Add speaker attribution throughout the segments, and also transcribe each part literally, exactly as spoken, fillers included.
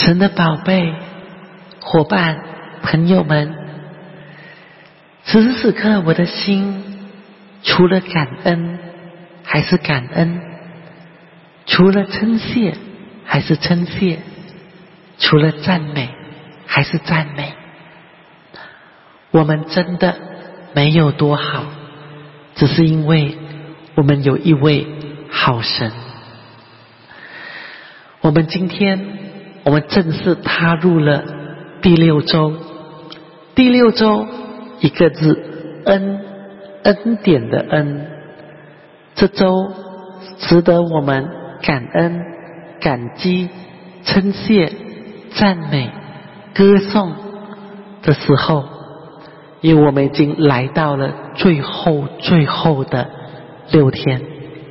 Speaker 1: 神的宝贝伙伴朋友们，此时此刻我的心除了感恩还是感恩，除了称谢还是称谢，除了赞美还是赞美。我们真的没有多好，只是因为我们有一位好神。我们今天我们正式踏入了第六周，第六周一个字，恩，恩典的恩。这周值得我们感恩、感激、称谢、赞美、歌颂的时候，因为我们已经来到了最后最后的六天，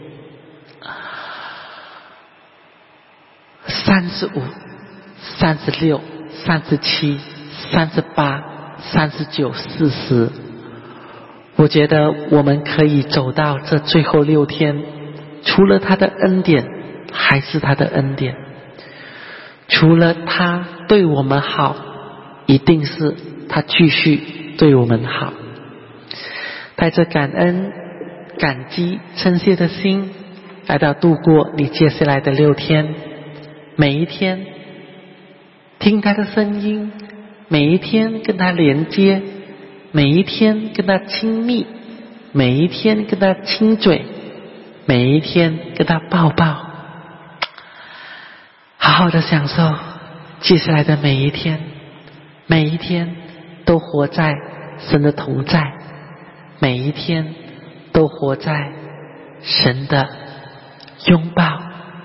Speaker 1: 三十五、三十六、三十七、三十八、三十九、四十。我觉得我们可以走到这最后六天，除了他的恩典还是他的恩典，除了他对我们好，一定是他继续对我们好。带着感恩、感激、称谢的心来到度过你接下来的六天，每一天听他的声音，每一天跟他连接，每一天跟他亲密，每一天跟他亲嘴，每一天跟他抱抱，好好的享受接下来的每一天，每一天都活在神的同在，每一天都活在神的拥抱。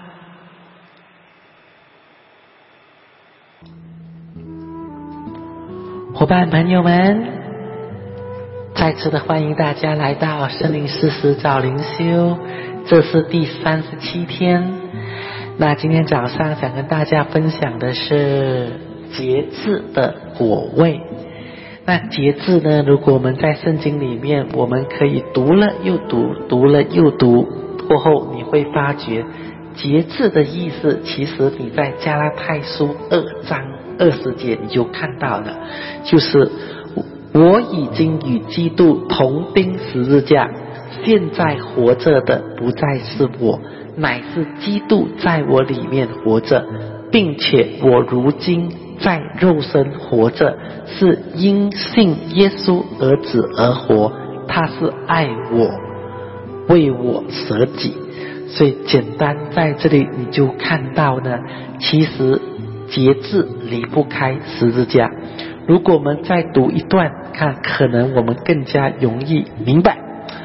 Speaker 1: 伙伴朋友们，再次的欢迎大家来到圣灵事实找灵修，这是第三十七天。那今天早上想跟大家分享的是节制的果味。那节制呢，如果我们在圣经里面，我们可以读了又读，读了又读，过后你会发觉节制的意思，其实你在加拉太书二章二十节你就看到了，就是我已经与基督同钉十字架，现在活着的不再是我，乃是基督在我里面活着，并且我如今在肉身活着，是因信耶稣儿子而活，他是爱我，为我舍己。所以简单在这里你就看到呢，其实节制离不开十字架。如果我们再读一段看，可能我们更加容易明白。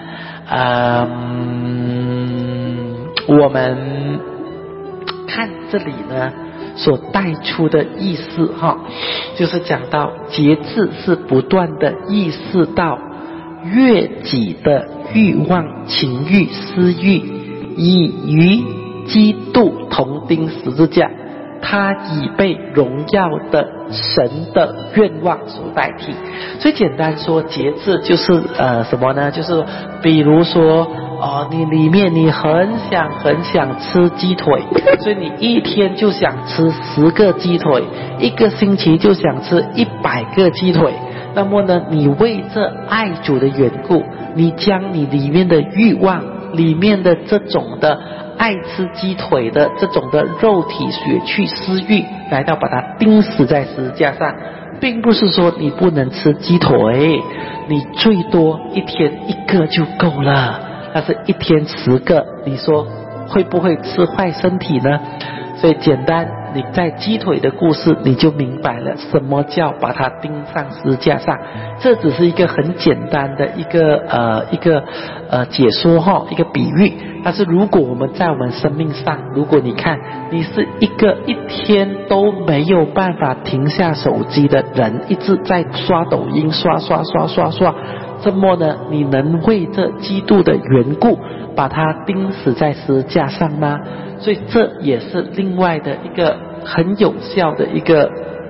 Speaker 1: 嗯，我们看这里呢所带出的意思哈，就是讲到节制是不断的意识到悦己的欲望、情欲、私欲已与基督同钉十字架，他已被荣耀的神的愿望所代替。所以简单说，节制就是呃什么呢？就是比如说哦，你里面你很想很想吃鸡腿，所以你一天就想吃十个鸡腿，一个星期就想吃一百个鸡腿。那么呢，你为这爱主的缘故，你将你里面的欲望，里面的这种的爱吃鸡腿的这种的肉体血气私欲，来到把它钉死在十字架上。并不是说你不能吃鸡腿，你最多一天一个就够了，但是一天十个，你说会不会吃坏身体呢？所以简单，你在鸡腿的故事你就明白了什么叫把它钉上十字架上。这只是一个很简单的一个呃一个呃解说哈，一个比喻。但是如果我们在我们生命上，如果你看你是一个一天都没有办法停下手机的人，一直在刷抖音刷刷刷刷刷，这么呢你能为这基督的缘故把它钉死在十字架上吗？所以这也是另外的一个很有效的一个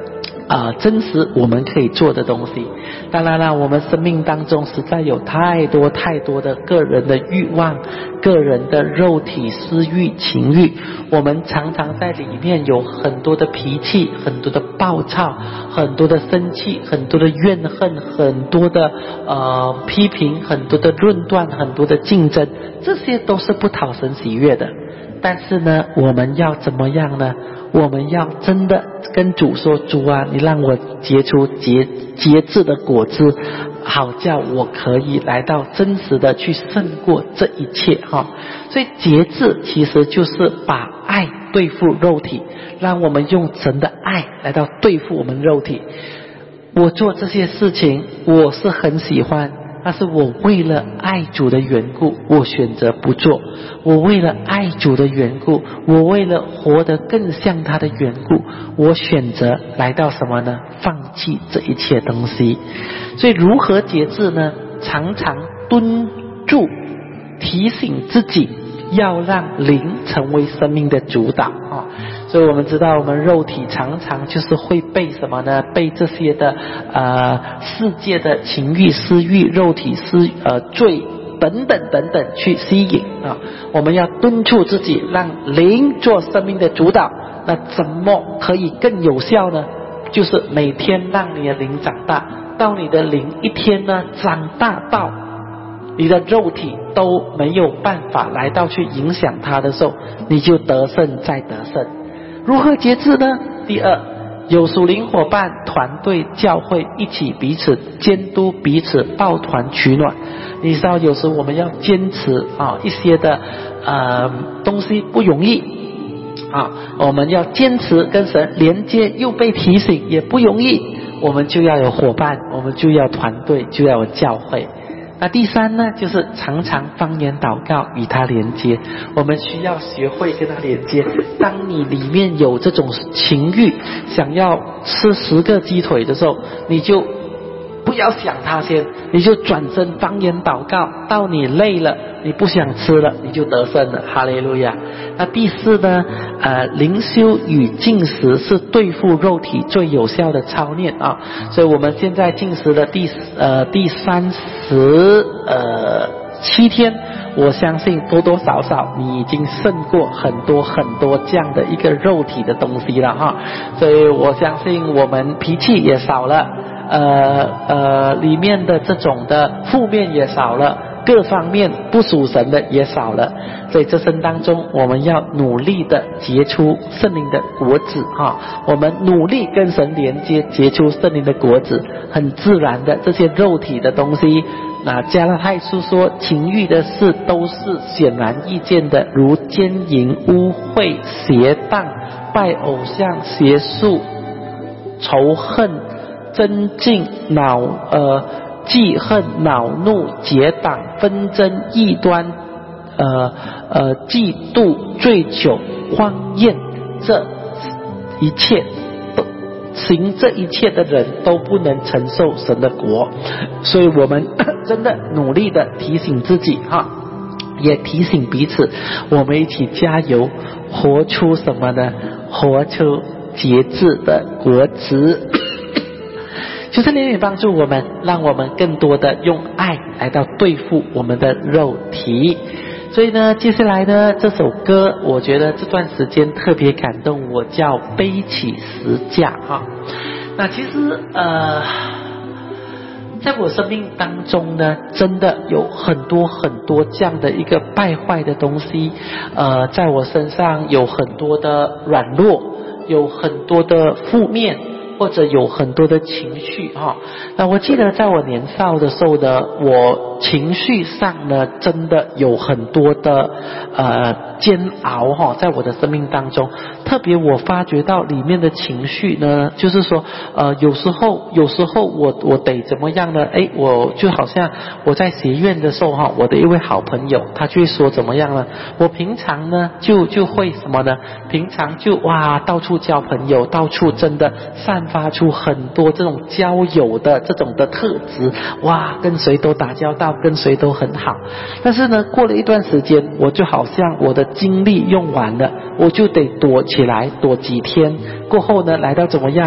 Speaker 1: 呃，真实我们可以做的东西。当然了，我们生命当中实在有太多太多的个人的欲望，个人的肉体私欲情欲，我们常常在里面有很多的脾气，很多的暴躁，很多的生气，很多的怨恨，很多的呃批评，很多的论断，很多的竞争，这些都是不讨神喜悦的。但是呢，我们要怎么样呢？我们要真的跟主说，主啊，你让我结出节节制的果子，好叫我可以来到真实的去胜过这一切哈。所以节制其实就是把爱对付肉体，让我们用神的爱来到对付我们肉体。我做这些事情我是很喜欢，但是我为了爱主的缘故，我选择不做。我为了爱主的缘故，我为了活得更像他的缘故，我选择来到什么呢？放弃这一切东西。所以如何节制呢？常常敦促提醒自己，要让灵成为生命的主导啊。所以我们知道，我们肉体常常就是会被什么呢？被这些的呃世界的情欲、私欲、肉体私呃罪等等等等去吸引啊。我们要敦促自己，让灵做生命的主导。那怎么可以更有效呢？就是每天让你的灵长大，到你的灵一天呢长大到你的肉体都没有办法来到去影响它的时候，你就得胜再得胜。如何节制呢？第二，有属灵伙伴、团队、教会一起彼此监督，彼此抱团取暖。你知道有时我们要坚持啊一些的呃东西不容易啊，我们要坚持跟神连接，又被提醒也不容易。我们就要有伙伴，我们就要团队，就要有教会。那第三呢，就是常常方言祷告与他连接。我们需要学会跟他连接。当你里面有这种情欲，想要吃十个鸡腿的时候，你就不要想他先，你就转身方言祷告，到你累了，你不想吃了，你就得胜了。哈利路亚。那第四呢，呃，灵修与禁食是对付肉体最有效的操练啊。所以我们现在禁食的第呃第三十呃七天，我相信多多少少你已经胜过很多很多这样的一个肉体的东西了哈。所以我相信我们脾气也少了，呃呃里面的这种的负面也少了，各方面不属神的也少了。所以这生当中我们要努力的结出圣灵的果子哈，我们努力跟神连接，结出圣灵的果子，很自然的这些肉体的东西。那加拉太书说，情欲的事都是显然易见的，如奸淫、污秽、邪荡、拜偶像、邪术、仇恨、争竞、恼呃记恨、恼怒、结党、纷争、异端、呃呃嫉妒、醉酒、荒宴，这一切都行这一切的人都不能承受神的国。所以我们真的努力的提醒自己哈，也提醒彼此，我们一起加油，活出什么呢？活出节制的果子。就是怜悯帮助我们，让我们更多的用爱来到对付我们的肉体。所以呢，接下来呢，这首歌我觉得这段时间特别感动我，叫背起十架哈。那其实呃在我生命当中呢，真的有很多很多这样的一个败坏的东西，呃，在我身上有很多的软弱，有很多的负面，或者有很多的情绪哈。那我记得在我年少的时候呢，我情绪上呢真的有很多的呃煎熬哈，在我的生命当中，特别我发觉到里面的情绪呢，就是说呃有时候有时候我我得怎么样呢？诶，我就好像我在学院的时候哈，我的一位好朋友他就会说怎么样呢？我平常呢就就会什么呢？平常就哇到处交朋友，到处真的散发出很多这种交友的这种的特质，哇，跟谁都打交道，跟谁都很好。但是呢，过了一段时间，我就好像我的精力用完了，我就得躲起来，躲几天。过后呢，来到怎么样呢？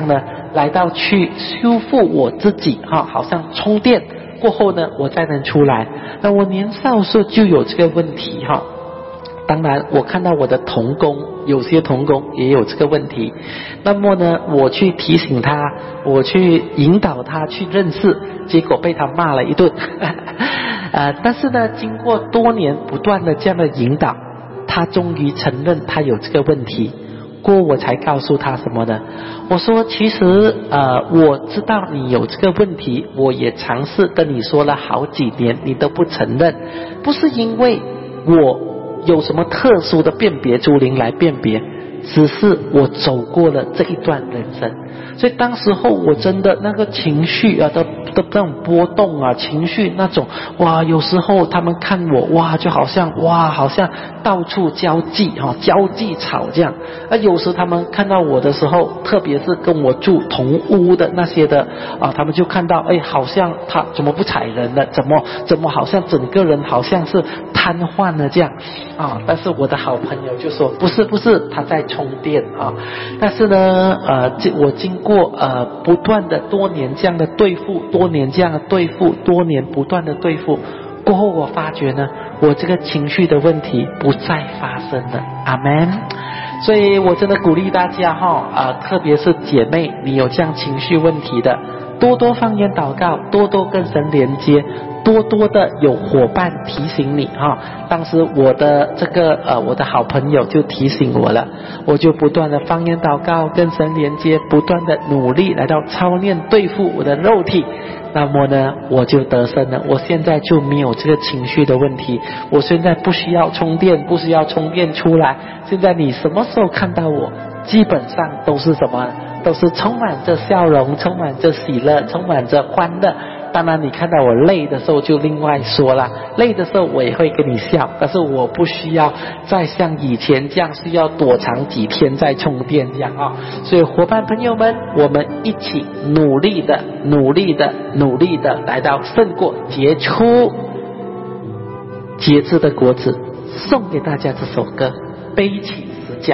Speaker 1: 来到去修复我自己哈，好像充电过后呢，我再能出来。那我年少时候就有这个问题哈。当然我看到我的同工，有些同工也有这个问题，那么呢我去提醒他，我去引导他去认识，结果被他骂了一顿呃，但是呢经过多年不断的这样的引导，他终于承认他有这个问题。过后我才告诉他什么呢？我说其实呃我知道你有这个问题，我也尝试跟你说了好几年，你都不承认，不是因为我有什么特殊的辨别诸灵来辨别，只是我走过了这一段人生。所以当时候我真的那个情绪啊的的那种波动啊，情绪那种哇，有时候他们看我哇，就好像哇，好像到处交际哈、哦，交际吵这样。那有时他们看到我的时候，特别是跟我住同屋的那些的啊，他们就看到哎，好像他怎么不踩人了？怎么怎么好像整个人好像是瘫痪了这样啊？但是我的好朋友就说不是不是，他在充电啊。但是呢，呃，我经过呃不断的多年这样的对付，多年这样的对付，多年不断的对付过后，我发觉呢，我这个情绪的问题不再发生了。阿们。所以我真的鼓励大家哈啊、呃，特别是姐妹，你有这样情绪问题的，多多方言祷告，多多跟神连接，多多的有伙伴提醒你哈。当时我的这个呃我的好朋友就提醒我了，我就不断的方言祷告，跟神连接，不断的努力来到操练对付我的肉体。那么呢我就得胜了，我现在就没有这个情绪的问题，我现在不需要充电，不需要充电出来。现在你什么时候看到我，基本上都是什么，都是充满着笑容，充满着喜乐，充满着欢乐。当然你看到我累的时候就另外说了，累的时候我也会跟你笑，但是我不需要再像以前这样需要躲藏几天再充电这样啊、哦。所以伙伴朋友们，我们一起努力的努力的努力的来到胜过结出节制的果子。送给大家这首歌，背起十架。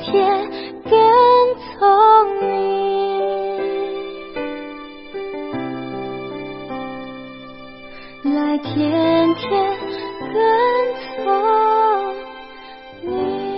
Speaker 2: 天跟从你，来天天跟从你。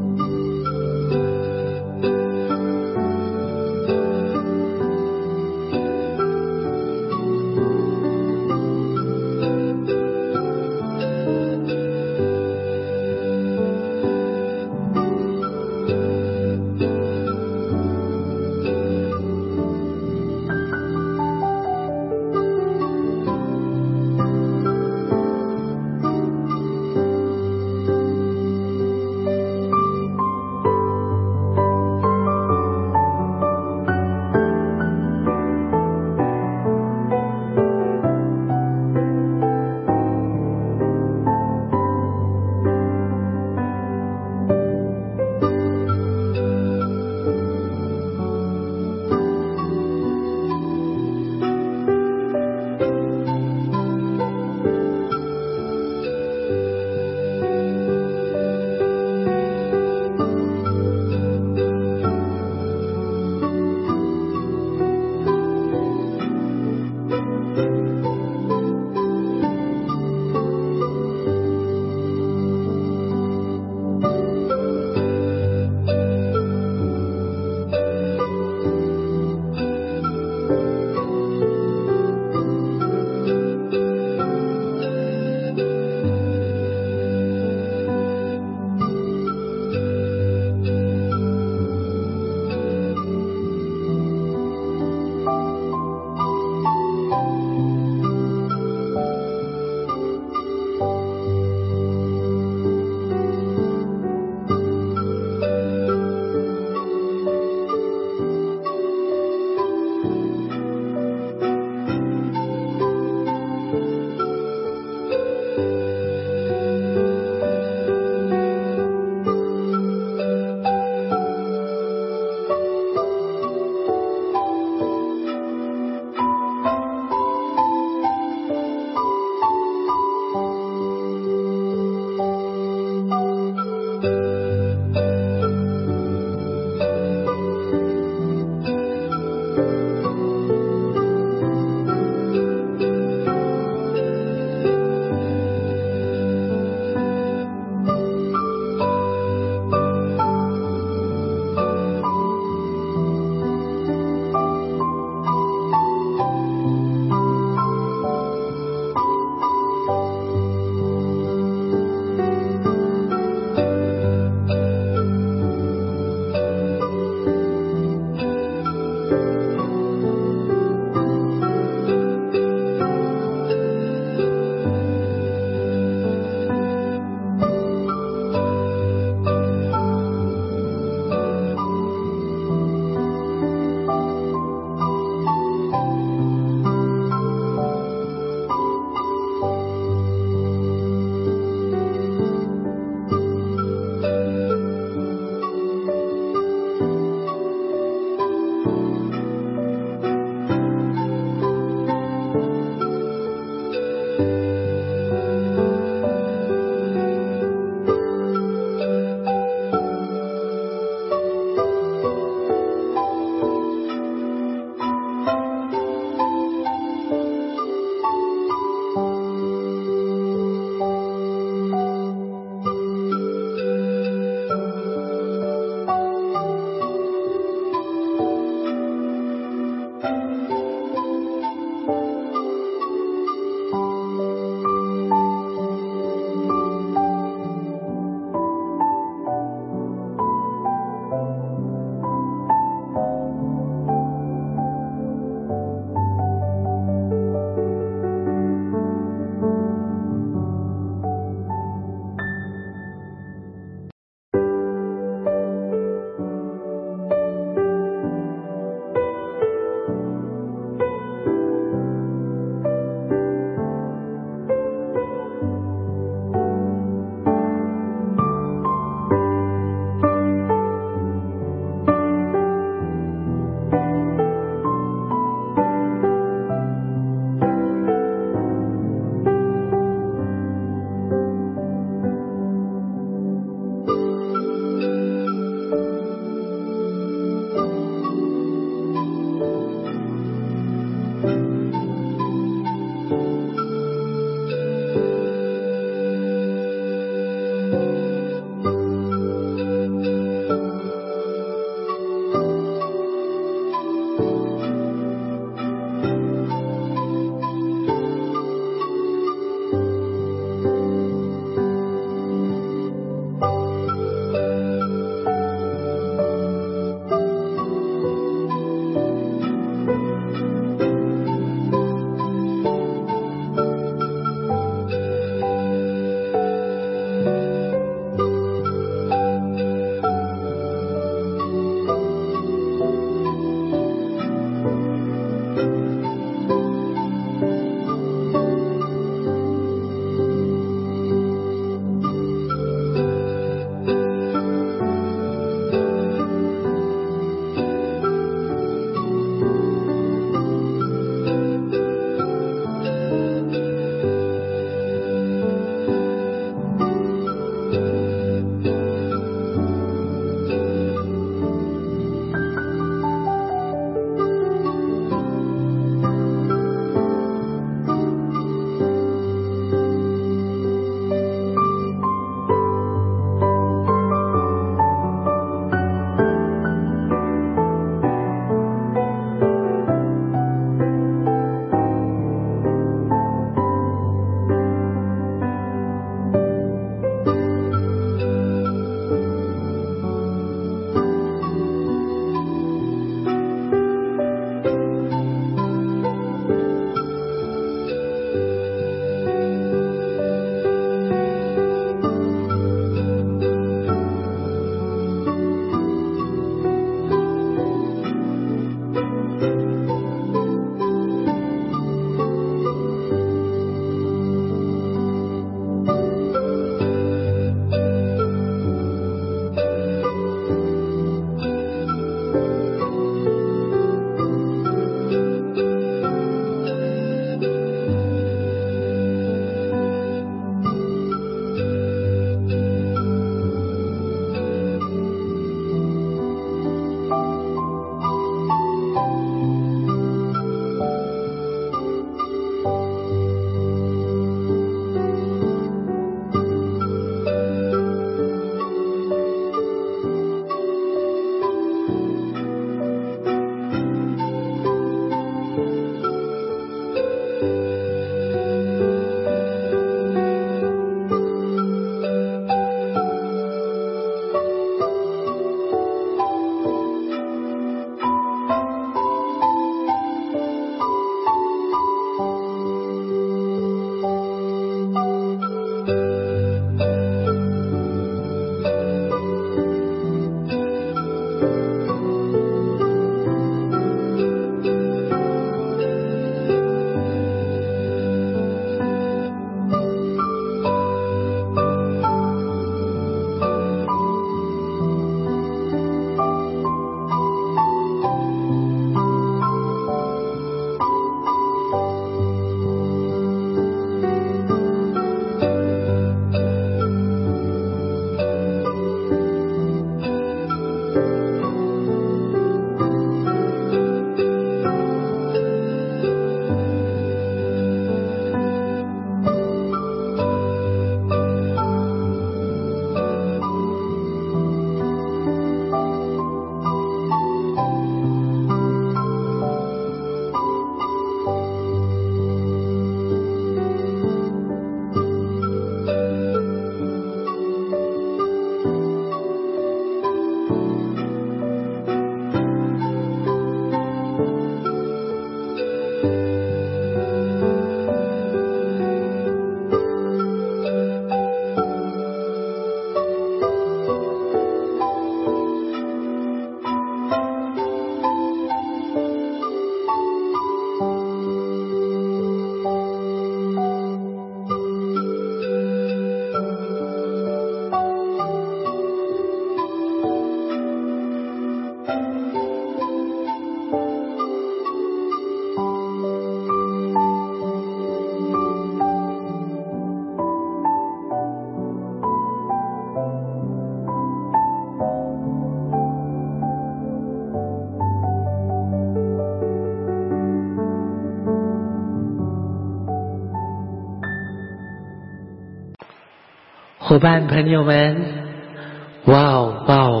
Speaker 1: 伙伴朋友们，哇哦哇哦，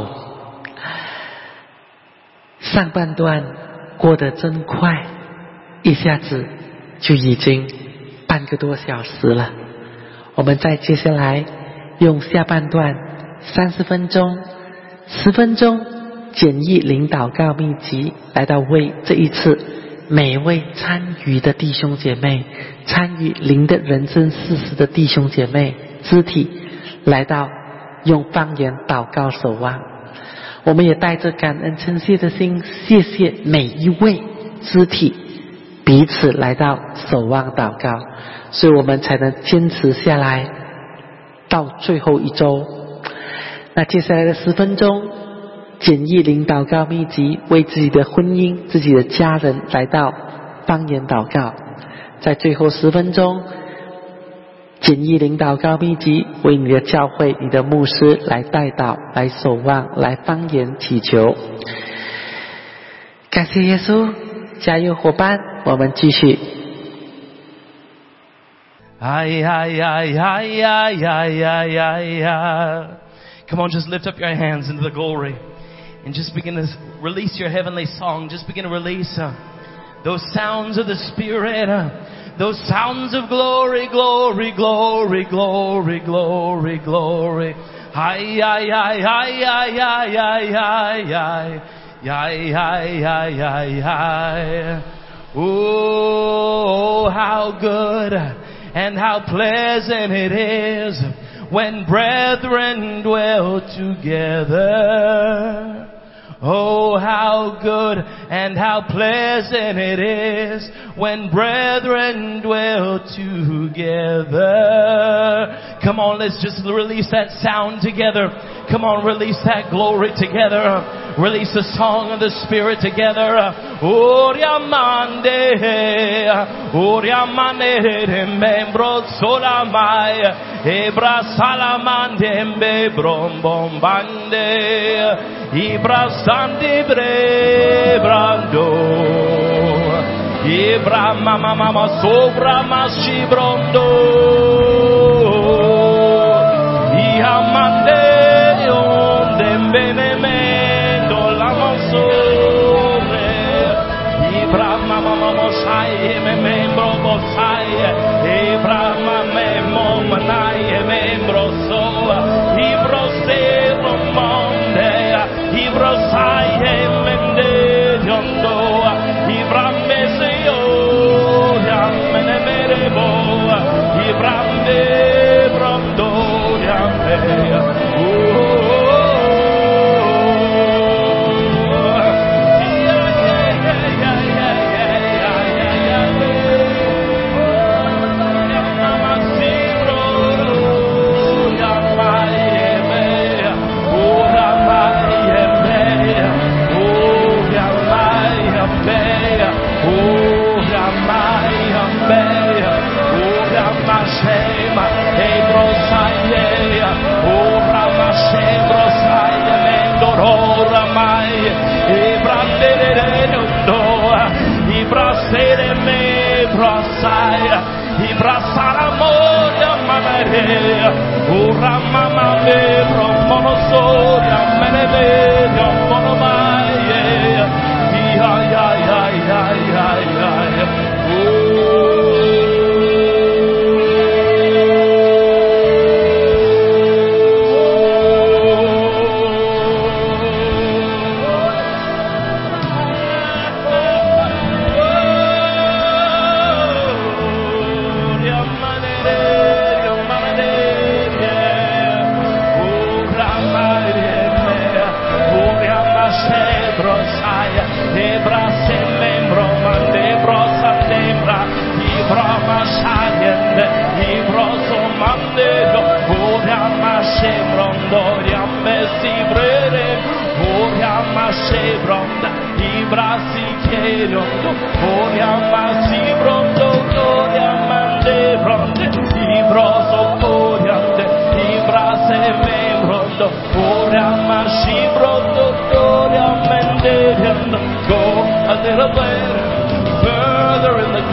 Speaker 1: 上半段过得真快，一下子就已经半个多小时了。我们再接下来用下半段三十分钟、十分钟简易灵祷告秘籍，来到为这一次每位参与的弟兄姐妹、参与灵的人生事实的弟兄姐妹肢体，来到用方言祷告守望。我们也带着感恩称谢的心，谢谢每一位肢体彼此来到守望祷告，所以我们才能坚持下来到最后一周。那接下来的十分钟简易灵祷告秘籍，为自己的婚姻、自己的家人来到方言祷告。在最后十分钟简易灵祷告秘籍，为你的教会、你的牧师来代祷、来守望、来方言祈求。感谢耶稣，加油伙伴，我们继续。
Speaker 3: Ay, ay, ay, ay, ay, ay, ay, ay, ay. Come on, just lift up your hands into the glory and just begin to release your heavenly song. Just begin to release uh, those sounds of the Spirit, uh, those sounds of glory, glory, glory, glory, glory, glory. Ay, ay, ay, ay, ay, ay, ay, ay, ay. Ay, ay, ay, ay, ay. Oh, how good and how pleasant it is when brethren dwell together. Oh, how good and how pleasant it is when brethren dwell together. Come on, let's just release that sound together. Come on, release that glory together. Release the song of the Spirit together. Oriamande, Oriamande, membro solamai, Ebra salamande, membro bombande, Ibra sandi brebrando, Ibra mama mama sobra masibrondo, Iamande onde benemendo la monsore, Ibra mama mama sai me membro bosai, Ibra mama momanai membro so, Ibro se monde, Ibro sai mende yondo, Ibra mesio, yamene merebo, Ibra me brondo yambe. Ura mama me bromono soria mene me bromono mai ya ya ya ya ya ya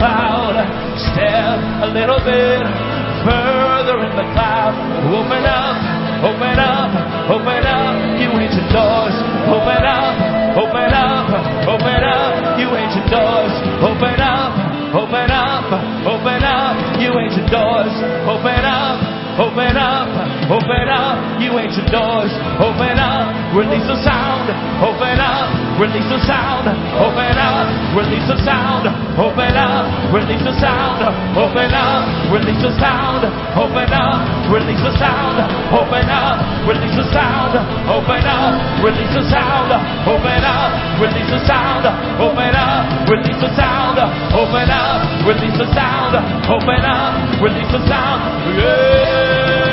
Speaker 3: a little bit further in the cloud, open up open up, you ancient doors, open up, release the sound, open up, release the sound, open up, release the sound, open up, release the sound, open up, release the sound, open up, release the sound, open up, release the sound, open up, release the sound, open up, release the sound, open up, release the sound, open up, release the sound, open up, release the sound, yeah.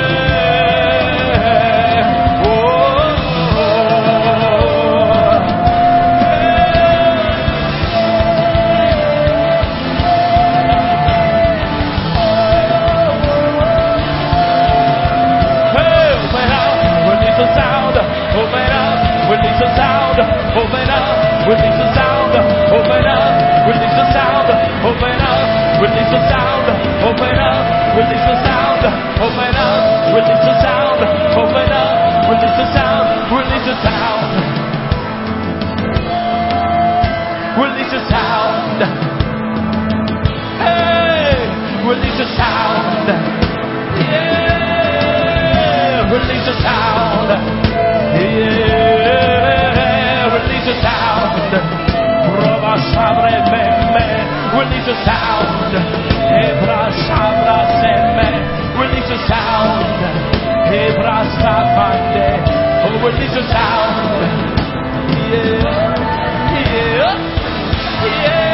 Speaker 3: Release the sound, open up, release the sound, open up, release the sound, open up, release the sound, open up, release the sound, open up, release the sound, open up, release the sound, release the sound, release the sound, hey, release the sound, yeah, release the sound, yeah. Release the sound, Roba Sabre Meme, release the sound, Ebra Sabra Seme, release the sound, Ebra Sabande, oh, release the sound, yeah, yeah, yeah.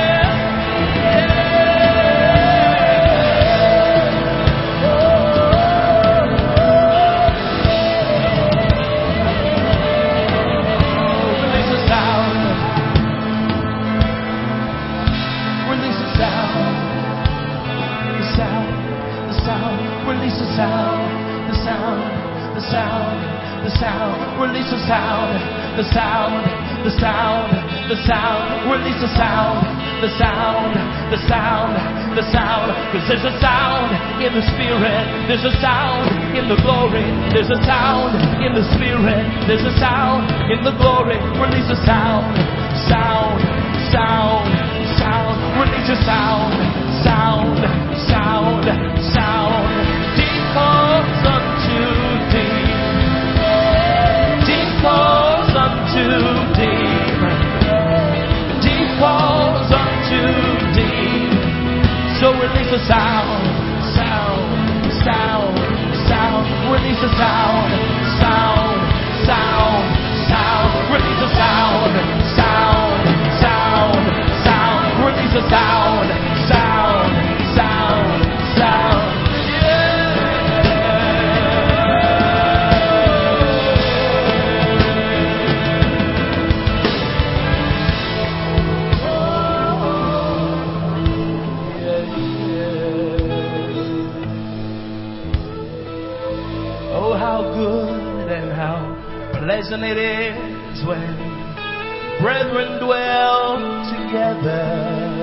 Speaker 3: Release the sound, the sound, the sound, the sound, release the sound, the sound, the sound, the sound, release the sound, the sound, the sound, the sound, cause there's a sound in the spirit, there's a sound in the glory, there's a sound in the spirit, there's a sound in the glory, release the sound, sound, sound, sound, release the sound, sound, sound, sound. Calls unto deep, deep calls unto deep, deep calls unto deep. So release the sound, sound, sound, sound. Release the sound, sound, sound, sound. Release the sound, sound, sound, sound. Release the sound, sound, sound, sound. Pleasant it is when brethren dwell together.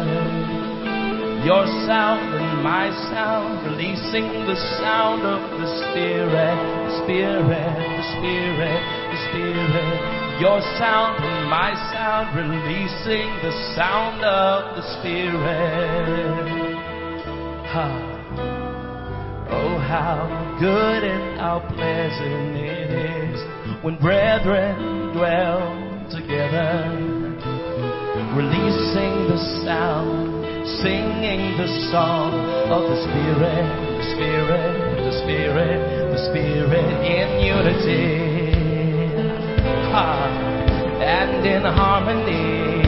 Speaker 3: Your sound and my sound, releasing the sound of the Spirit, the Spirit, the Spirit, the Spirit. Your sound and my sound, releasing the sound of the Spirit. Ha. Oh, how good and how pleasant it is when brethren dwell together, releasing the sound, singing the song of the Spirit, the Spirit, the Spirit, the Spirit in unity, ha, and in harmony,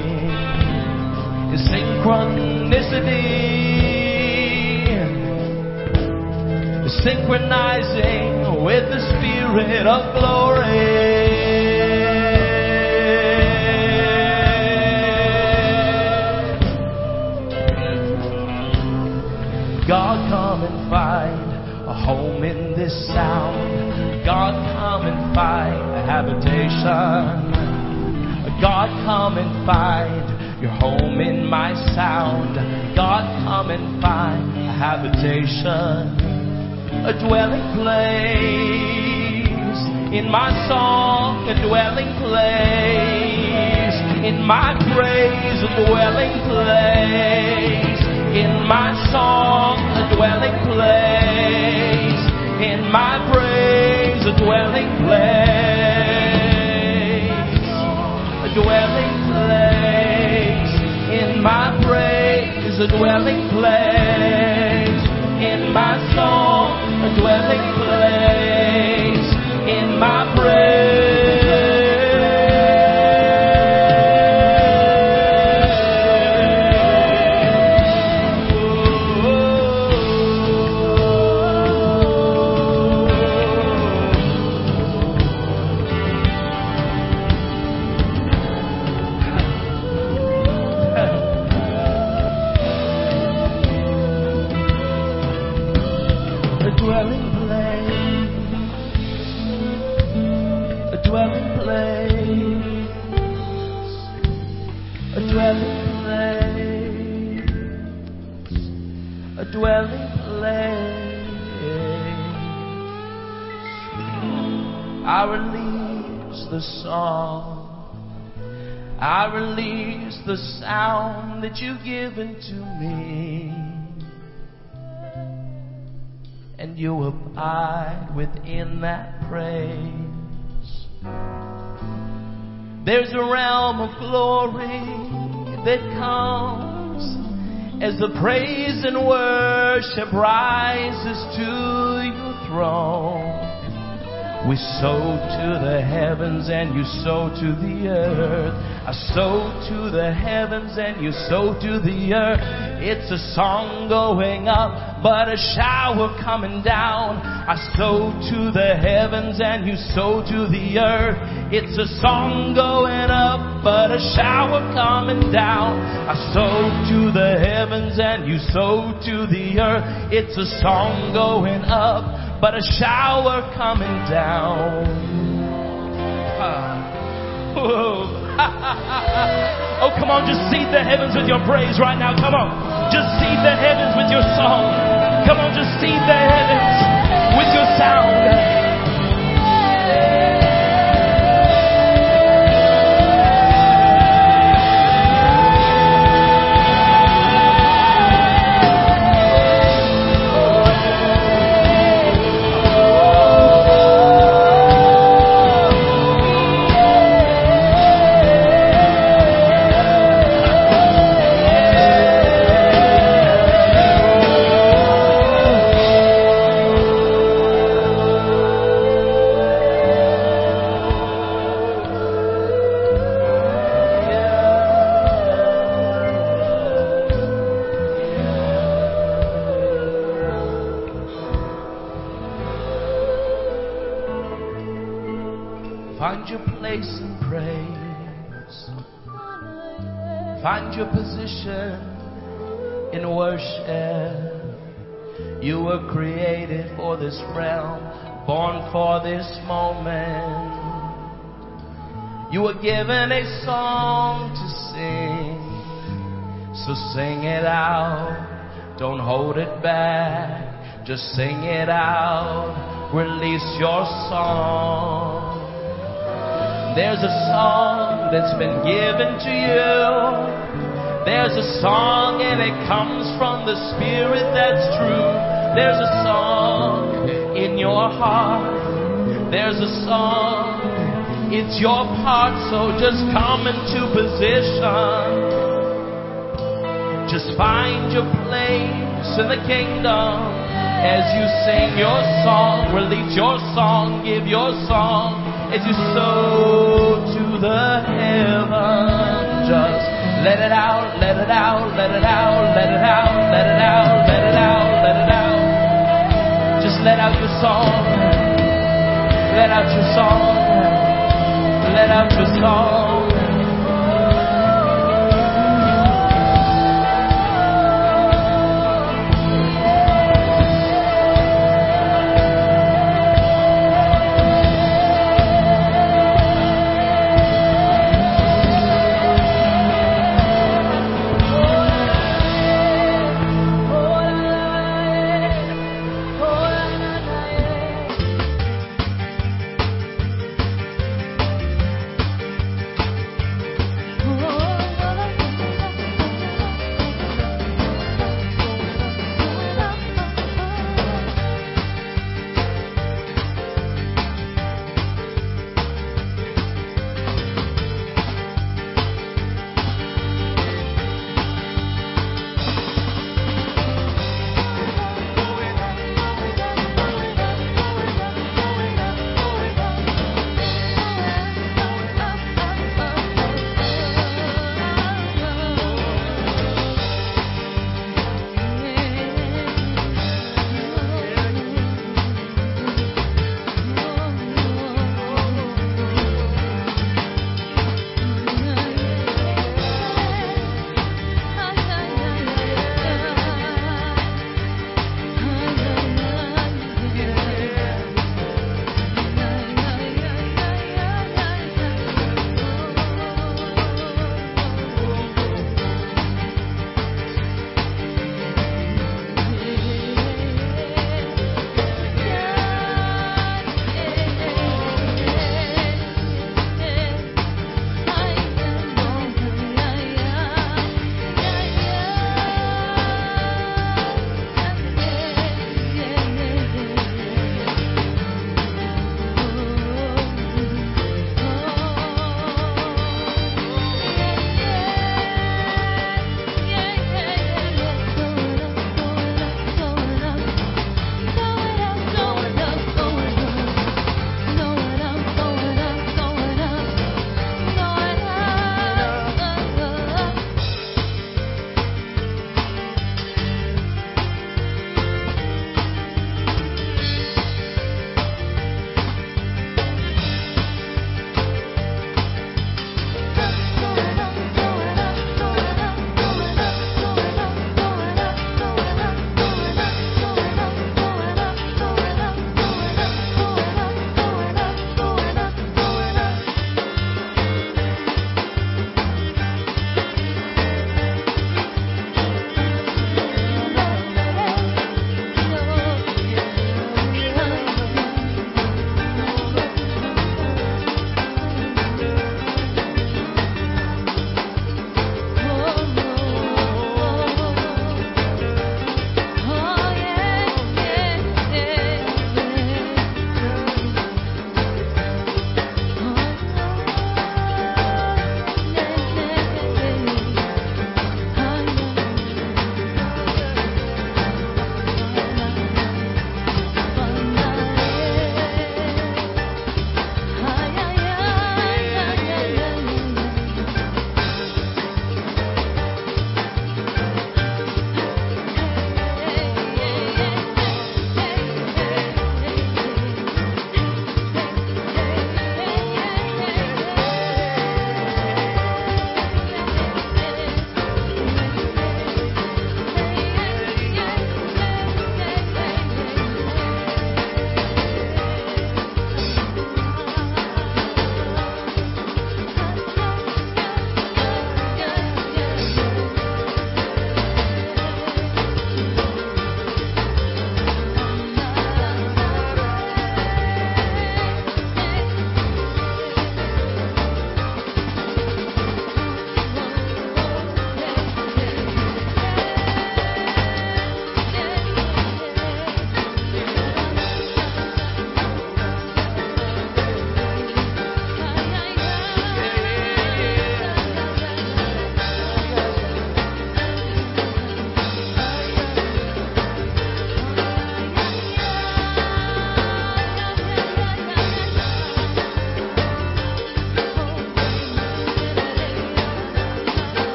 Speaker 3: synchronicity. Synchronizing with the Spirit of glory. God, come and find a home in this sound. God, come and find a habitation. God, come and find your home in my sound. God, come and find a habitation. A dwelling place in my song, a dwelling place in my praise, a dwelling place in my song, a dwelling place in my praise. dwelling place, a dwelling place in my praise, a dwelling place in my song, a dwelling place in my praise. I release the song, I release the sound that you've given to me, and you abide within that praise. There's a realm of glory that comes as the praise and worship rises to your throne. We sow to the heavens and you sow to the earth. I sow to the heavens and you sow to the earth. It's a song going up, but a shower coming down. I sow to the heavens and you sow to the earth. It's a song going up, but a shower coming down. I sow to the heavens and you sow to the earth. It's a song going up, but a shower coming down. Uh, oh, come on, just seed the heavens with your praise right now. Come on, just seed the heavens with your song. Come on, just seed the heavens with your sound. Find your place in praise. Find your position in worship. You were created for this realm, born for this moment. You were given a song to sing, so sing it out. Don't hold it back, just sing it out. Release your song. There's a song that's been given to you. There's a song and it comes from the Spirit that's true. There's a song in your heart. There's a song, it's your part, so just come into position. Just find your place in the kingdom as you sing your song. Release your song, give your song. As you sow to the heaven, just let it out, let it out, let it out, let it out, let it out, let it out, let it out. Just let out your song, let out your song, let out your song.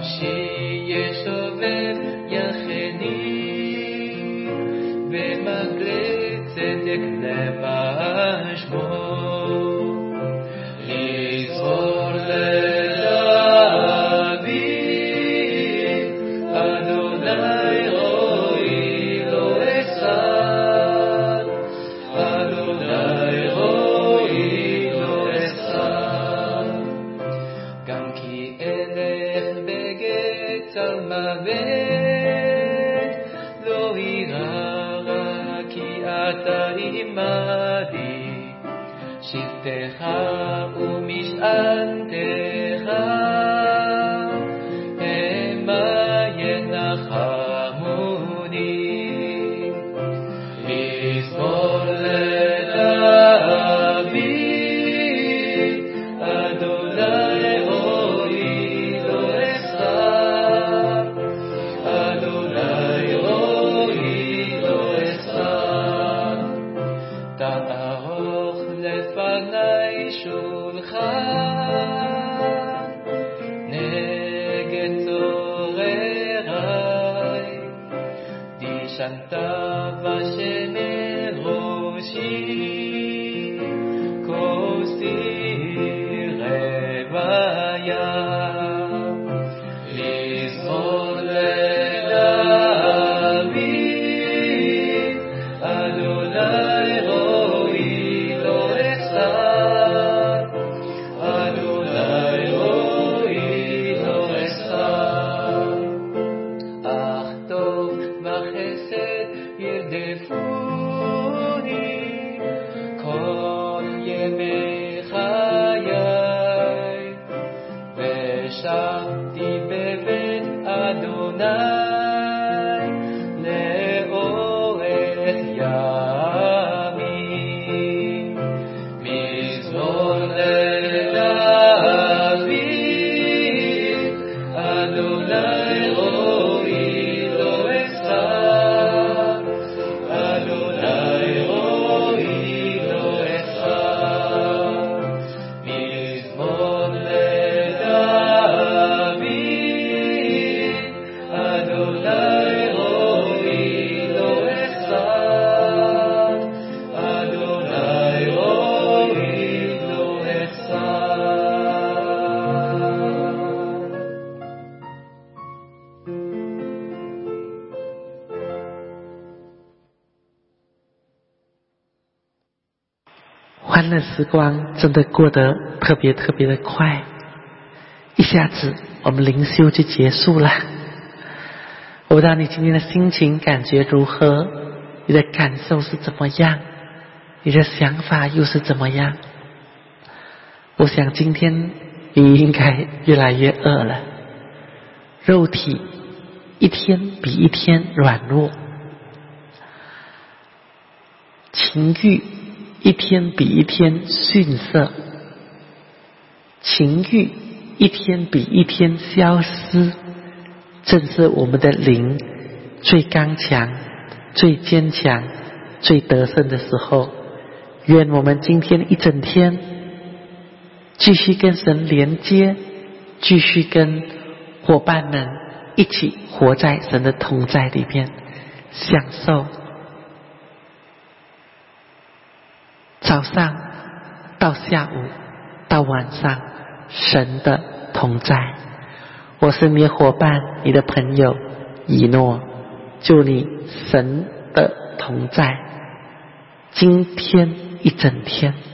Speaker 4: שישובב יחני במגלי צדק למען שמו לזכור לדוד אדוני רואי לא אשא אדוני רואי לא אשא גם כי אלך בגט על מוות לא אירא רע כי אתה עמדי שבטך ומשענתך המה ינחמוני לזכור לדוד אדוני רואי לא אשא אדוני רואי לא אשא תערוך לפני שולחן נגד צורריי דשנת בשמן ראשי כוסי רוויה לזכור לדוד אדוני רואי לא אשא אדוני רואי לא אשא אך טוב וחסד ירדפוני כל ימי חיי ושבתי בבית אדוני לאורך ימים מזמור לדוד אדוני רואי לא אשא אדוני רואי לא אשא מזמור לדוד אדוני רואי לא אשא אדוני רואי לא אשא
Speaker 1: 欢乐时光真的过得特别特别的快，一下子我们灵修就结束了。我不知道你今天的心情感觉如何，你的感受是怎么样，你的想法又是怎么样。我想今天你应该越来越饿了，肉体一天比一天软弱，情欲一天比一天逊色，情欲一天比一天消失，正是我们的灵最刚强、最坚强、最得胜的时候。愿我们今天一整天继续跟神连接，继续跟伙伴们一起活在神的同在里面，享受早上到下午到晚上神的同在。我是你的伙伴，你的朋友以诺，祝你神的同在今天一整天。